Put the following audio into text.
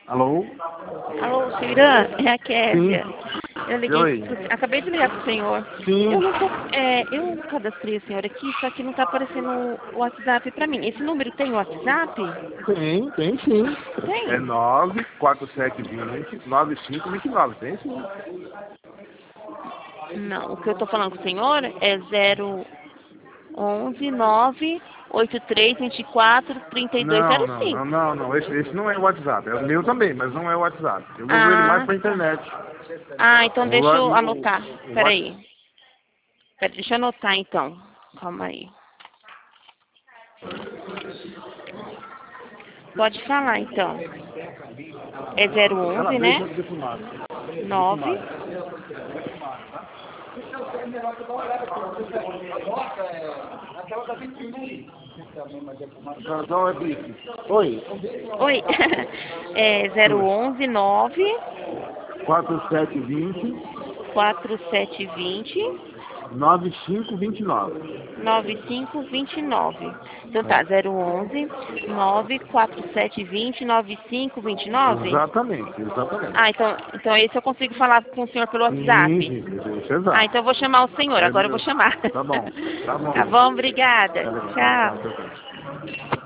Alô? Alô, seu Irã, é a Késia. Sim. Eu liguei, Oi. acabei de ligar pro senhor. Sim. Eu cadastrei o senhor aqui, só que não tá aparecendo o WhatsApp pra mim. Esse número tem WhatsApp? Tem sim. Tem. É 94720-9529. Tem sim. Não, o que eu tô falando com o senhor é 011 983 24 Não, 3205. não. Esse não é o WhatsApp. É o meu também, mas não é o WhatsApp. Eu uso ele mais Ah, pra tá. internet. Ah, então O, deixa eu o, anotar. o, Peraí. Deixa eu anotar então. Calma aí. Pode falar então. É Ela 011, deixa né? defumado. 9. Então é bife. Oi. Oi. É 011 9 4720 4720 9529. 9529. Então tá, É. 011 9 4720 9529. Exatamente. Ah, então esse eu consigo falar com o senhor pelo Sim, WhatsApp. isso é Ah, exato. então eu vou chamar o senhor. É Agora eu vou meu. chamar. Tá bom. Tá bom, obrigada. Tá bom. Tchau. Tá bom.